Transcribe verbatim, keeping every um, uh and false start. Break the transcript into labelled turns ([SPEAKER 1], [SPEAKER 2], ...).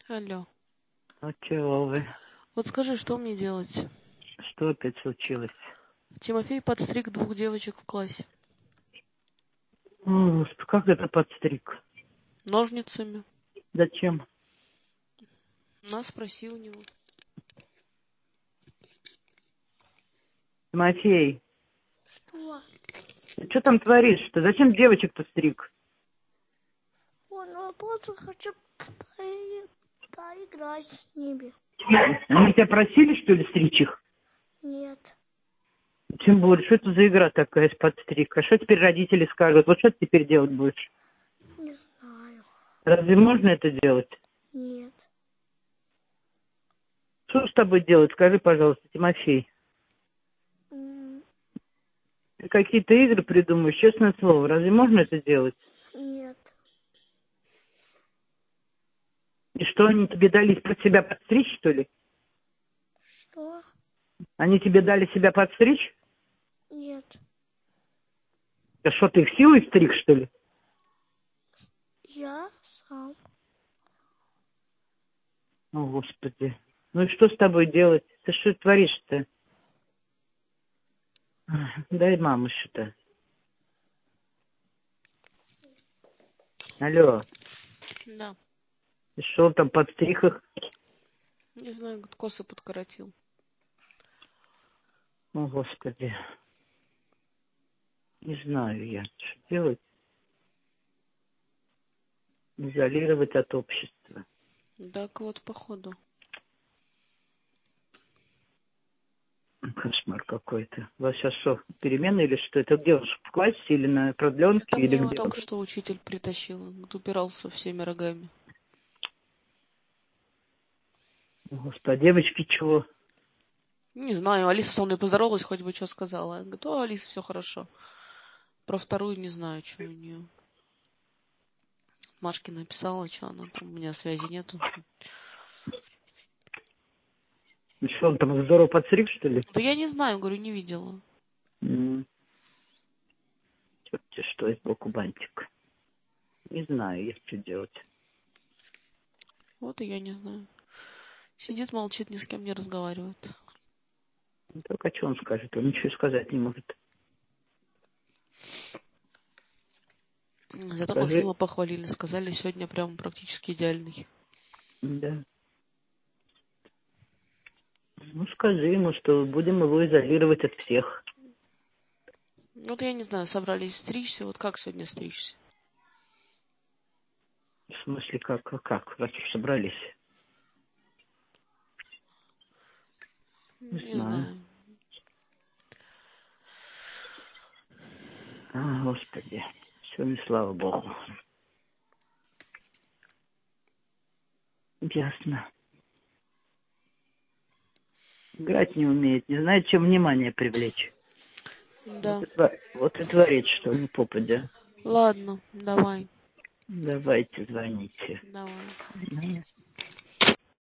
[SPEAKER 1] Алло.
[SPEAKER 2] Ну чего вы?
[SPEAKER 1] Вот скажи, что мне делать?
[SPEAKER 2] Что опять случилось?
[SPEAKER 1] Тимофей подстриг двух девочек в классе.
[SPEAKER 2] О, Господи, как это подстриг?
[SPEAKER 1] Ножницами.
[SPEAKER 2] Зачем?
[SPEAKER 1] На, спроси у него.
[SPEAKER 2] Тимофей,
[SPEAKER 3] Что?
[SPEAKER 2] ты что там творишь-то? Зачем девочек-то стриг?
[SPEAKER 3] Он ну, просто хочу по- поиграть с ними.
[SPEAKER 2] Они тебя просили, что ли, стричь их?
[SPEAKER 3] Нет.
[SPEAKER 2] Тем более, что это за игра такая с подстриг? А что теперь родители скажут? Вот что ты теперь делать будешь?
[SPEAKER 3] Не знаю.
[SPEAKER 2] Разве можно это делать?
[SPEAKER 3] Нет.
[SPEAKER 2] Что с тобой делать? Скажи, пожалуйста, Тимофей.
[SPEAKER 3] М,
[SPEAKER 2] Ты какие-то игры придумаешь, честное слово. Разве можно это делать?
[SPEAKER 3] Нет.
[SPEAKER 2] И что, они тебе дали под себя подстричь, что ли?
[SPEAKER 3] Что?
[SPEAKER 2] Они тебе дали себя подстричь?
[SPEAKER 3] Нет.
[SPEAKER 2] Да что, ты их силой стриг, что ли?
[SPEAKER 3] Я сам.
[SPEAKER 2] О, Господи. Ну и что с тобой делать? Ты что творишь-то? Ах, дай маму сюда. Алло,
[SPEAKER 1] Да.
[SPEAKER 2] и что он там подстриг их?
[SPEAKER 1] Не знаю, говорит, косы подкоротил.
[SPEAKER 2] О, Господи. Не знаю я, что делать. Изолировать от общества.
[SPEAKER 1] Так вот, походу.
[SPEAKER 2] Кошмар какой-то. У вас сейчас что, перемены или что? Это где он, в классе или на продленке,
[SPEAKER 1] Это
[SPEAKER 2] или
[SPEAKER 1] мне его
[SPEAKER 2] где он?
[SPEAKER 1] только что учитель притащил. Он тут упирался всеми рогами.
[SPEAKER 2] О, Господи, а девочки чего?
[SPEAKER 1] Не знаю, Алиса со мной поздоровалась, хоть бы что сказала. Она говорит, о, Алиса, все хорошо. Про вторую не знаю, что у нее. Машке написала, что она там, у меня связи нету.
[SPEAKER 2] Ну что, он там здорово подстриг, что ли?
[SPEAKER 1] Да я не знаю, говорю, не видела.
[SPEAKER 2] М. Черт-те что, из боку бантик. Не знаю я, что делать.
[SPEAKER 1] Вот и я не знаю. Сидит, молчит, ни с кем не разговаривает.
[SPEAKER 2] Ну, только что он скажет? Он ничего сказать не может.
[SPEAKER 1] Зато
[SPEAKER 2] Скажи,
[SPEAKER 1] Максима похвалили, сказали, сегодня прям практически идеальный.
[SPEAKER 2] да. Ну, скажи ему, что будем его изолировать от всех.
[SPEAKER 1] Вот я не знаю, собрались стричься, вот как сегодня стричься?
[SPEAKER 2] В смысле, как, как? Раз уж собрались? Не
[SPEAKER 1] Не
[SPEAKER 2] знаю.
[SPEAKER 1] знаю.
[SPEAKER 2] А, Господи. Все, не слава Богу. Ясно. Играть не умеет, не знает, чем внимание привлечь. Вот
[SPEAKER 1] Да.
[SPEAKER 2] и, тва- вот и творит, что не попадя.
[SPEAKER 1] Ладно, давай.
[SPEAKER 2] Давайте, звоните.
[SPEAKER 1] Давай.
[SPEAKER 2] Мгм.